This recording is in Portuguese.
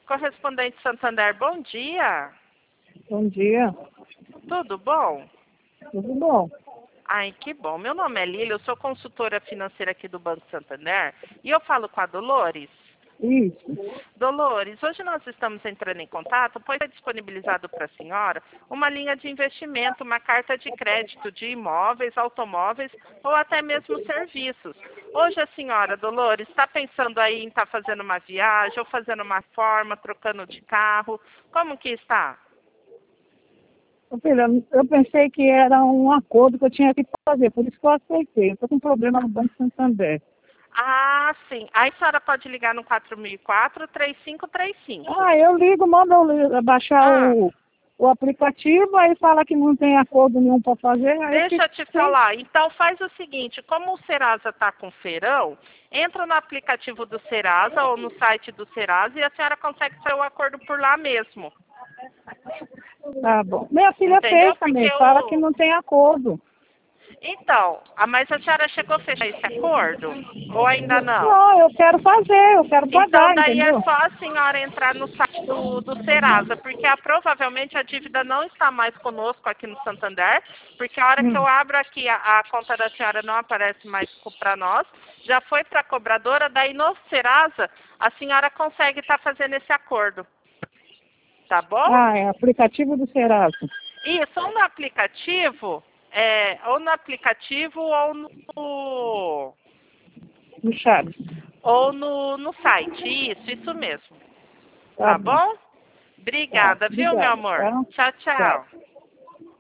Correspondente Santander, bom dia. Bom dia. Tudo bom? Tudo bom? Ai, que bom. Meu nome é Lília, eu sou consultora financeira aqui do Banco Santander e eu falo com a Dolores. Isso. Dolores, hoje nós estamos entrando em contato, pois é disponibilizado para a senhora uma linha de investimento, uma carta de crédito de imóveis, automóveis ou até mesmo serviços. Hoje a senhora, Dolores, está pensando aí em estar fazendo uma viagem ou fazendo uma reforma, trocando de carro? Como que está? Filha, eu pensei que era um acordo que eu tinha que fazer, por isso que eu aceitei. Eu estou com um problema no Banco Santander. Ah, sim. Aí a senhora pode ligar no 4004-3535. Eu ligo, mando eu baixar Ah, o aplicativo, aí fala que não tem acordo nenhum para fazer, aí eu deixa fico eu te sem. falar. Então faz o seguinte, como o Serasa está com feirão, entra no aplicativo do Serasa ou no site do Serasa e a senhora consegue fazer o acordo por lá mesmo. Tá bom. Minha filha Entendeu? fez Porque também, fala que o... não tem acordo. Então, mas a senhora chegou a fechar esse acordo? Ou ainda não? Não, eu quero fazer, eu quero Então, pagar, daí é entendeu? só a senhora entrar no site do Serasa, porque provavelmente a dívida não está mais conosco aqui no Santander, porque a hora que eu Hum. abro aqui a conta da senhora não aparece mais para nós, já foi para a cobradora, daí no Serasa a senhora consegue estar fazendo esse acordo, tá bom? É aplicativo do Serasa. Isso, ou no aplicativo No Chaves. ou no site, isso Tá tá bom. bom? Tá. Obrigada, viu, meu Obrigada, amor? tá? Tchau, Tchau. tchau.